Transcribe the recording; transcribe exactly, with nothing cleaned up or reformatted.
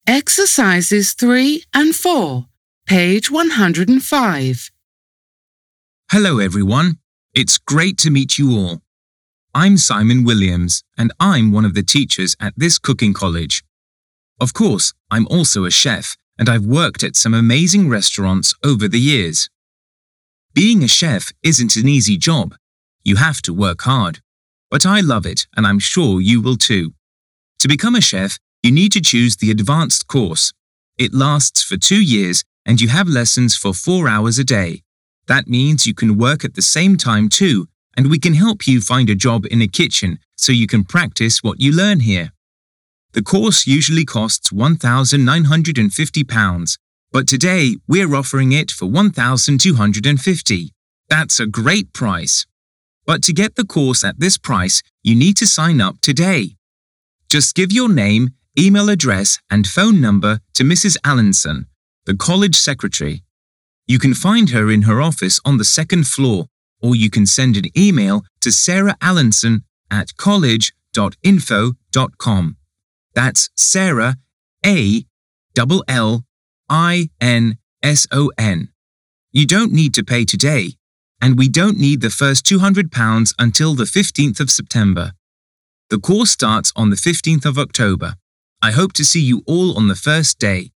Exercises three and four, page one hundred five. Hello everyone, it's great to meet you all. I'm Simon Williams and I'm one of the teachers at this cooking college. Of course, I'm also a chef and I've worked at some amazing restaurants over the years. Being a chef isn't an easy job. You have to work hard. But I love it and I'm sure you will too. To become a chef, you need to choose the advanced course. It lasts for two years and you have lessons for four hours a day. That means you can work at the same time too, and we can help you find a job in a kitchen so you can practice what you learn here. The course usually costs one thousand nine hundred fifty pounds, but today we're offering it for one thousand two hundred fifty. That's a great price. But to get the course at this price, you need to sign up today. Just give your name, email address and phone number to Missus Allinson, the college secretary. You can find her in her office on the second floor, or you can send an email to Sarah Allinson at college dot info dot com. That's Sarah, A L L I N S O N. You don't need to pay today, and we don't need the first two hundred pounds until the fifteenth of September. The course starts on the fifteenth of October. I hope to see you all on the first day.